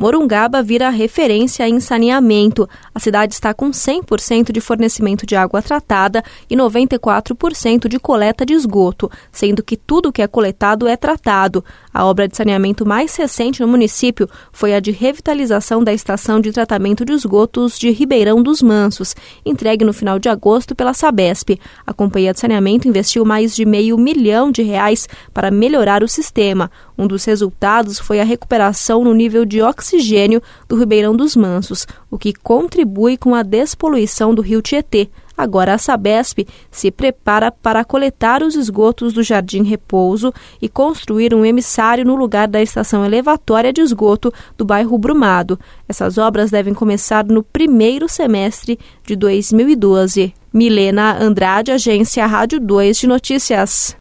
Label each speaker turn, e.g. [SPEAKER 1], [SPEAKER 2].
[SPEAKER 1] Morungaba vira referência em saneamento. A cidade está com 100% de fornecimento de água tratada e 94% de coleta de esgoto, sendo que tudo que é coletado é tratado. A obra de saneamento mais recente no município foi a de revitalização da estação de tratamento de esgotos de Ribeirão dos Mansos, entregue no final de agosto pela Sabesp. A Companhia de Saneamento investiu mais de R$500 milhão para melhorar o sistema. Um dos resultados foi a recuperação no nível de oxigênio do Ribeirão dos Mansos, o que contribui com a despoluição do rio Tietê. Agora a Sabesp se prepara para coletar os esgotos do Jardim Repouso e construir um emissário no lugar da estação elevatória de esgoto do bairro Brumado. Essas obras devem começar no primeiro semestre de 2012. Milena Andrade, Agência Rádio 2 de Notícias.